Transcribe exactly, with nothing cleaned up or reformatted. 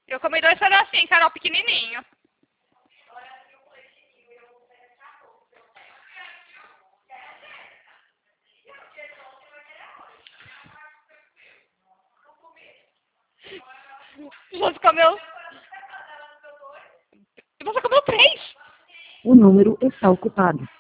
Eu comi dois pedacinhos, Carol, pequenininho. Você comeu... Você comeu três? O número está ocupado.